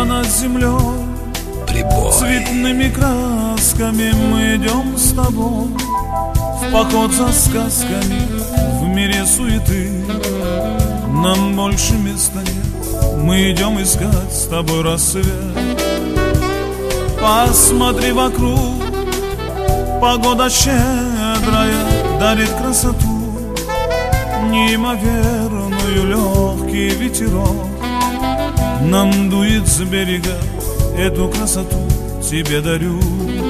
над землей. Прибой. Цветными красками мы идем с тобой в поход за сказками в мире суеты. Нам больше места нет, мы идем искать с тобой рассвет. Посмотри вокруг, погода щедрая дарит красоту, неимоверную легкий ветерок нам дует с берега. Эту красоту тебе дарю.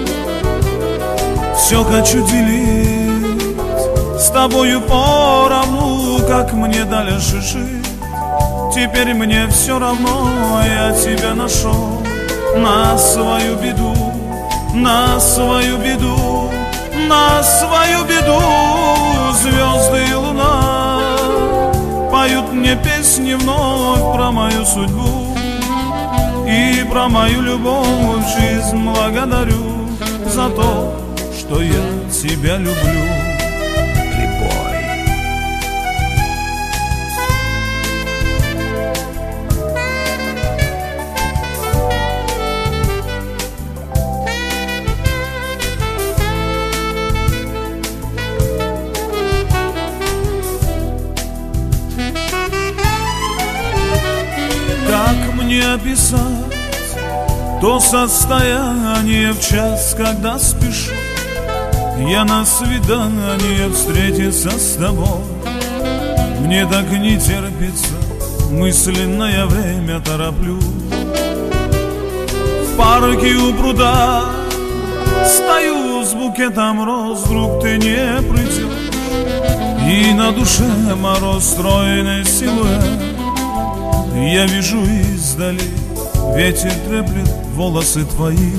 Все хочу делить с тобою поровну, как мне дальше жить. Теперь мне все равно, я тебя нашел. На свою беду, на свою беду, на свою беду. Звезды и луна поют мне песни вновь про мою судьбу и про мою любовь. Жизнь благодарю за то, что я тебя люблю. Прибой. Как мне описать то состояние в час, когда спешу я на свидание встретиться с тобой? Мне так не терпится, мысленное время тороплю. В парке у пруда стою с букетом роз, вдруг ты не придешь, и на душе мороз, стройный силуэт. Я вижу издали, ветер треплет волосы твои.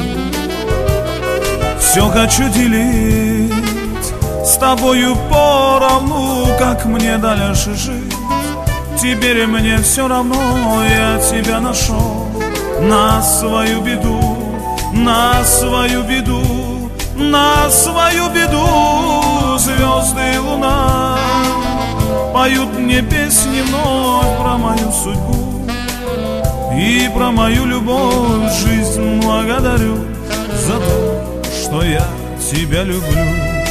Все хочу делить с тобою поровну, как мне дальше жить. Теперь мне все равно, я тебя нашел. На свою беду, на свою беду, на свою беду. Звезды и луна поют мне песни вновь про мою судьбу и про мою любовь. Жизнь благодарю за то, что я тебя люблю.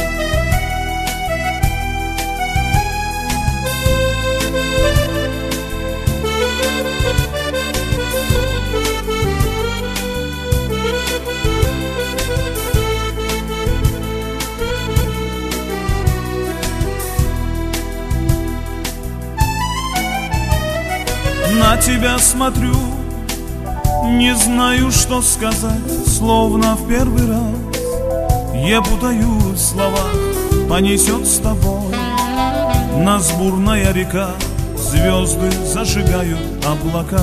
На тебя смотрю, не знаю, что сказать, словно в первый раз. Я путаюсь в словах, понесет с тобой нас бурная река, звезды зажигают облака.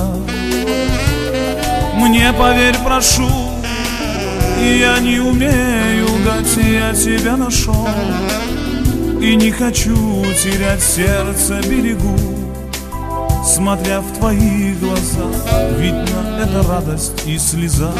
Мне поверь, прошу, я не умею лгать, я тебя нашел и не хочу терять сердце, берегу. Смотря в твои глаза, видно, это радость и слеза.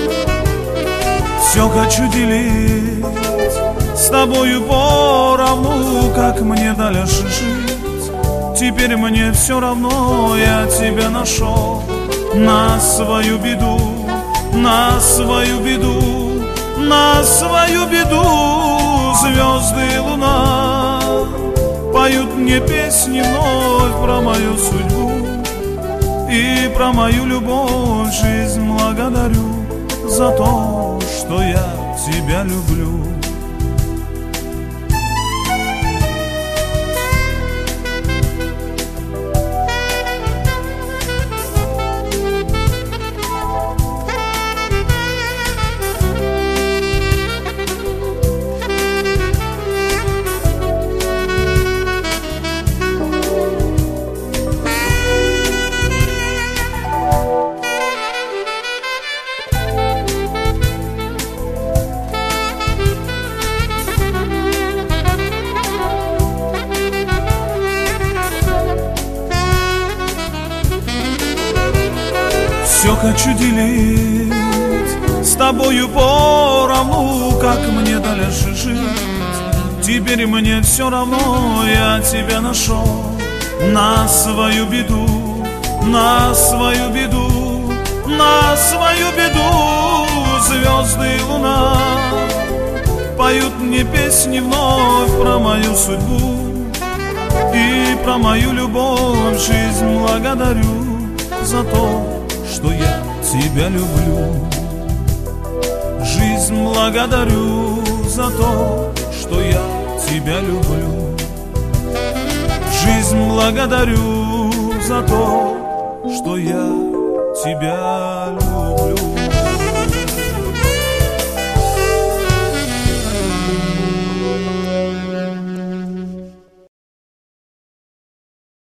Все хочу делить с тобою поровну, как мне дальше жить. Теперь мне все равно, я тебя нашел. На свою беду, на свою беду, на свою беду. Звезды и луна поют мне песни вновь про мою судьбу и про мою любовь. Жизнь благодарю за то, что я тебя люблю. Все хочу делить с тобою поровну, как мне дальше жить. Теперь мне все равно, я тебя нашел. На свою беду, на свою беду, На свою беду звезды и луна поют мне песни вновь про мою судьбу и про мою любовь. Жизнь благодарю за то, что я тебя люблю. Жизнь благодарю за то, что я тебя люблю. Жизнь благодарю за то, что я тебя люблю.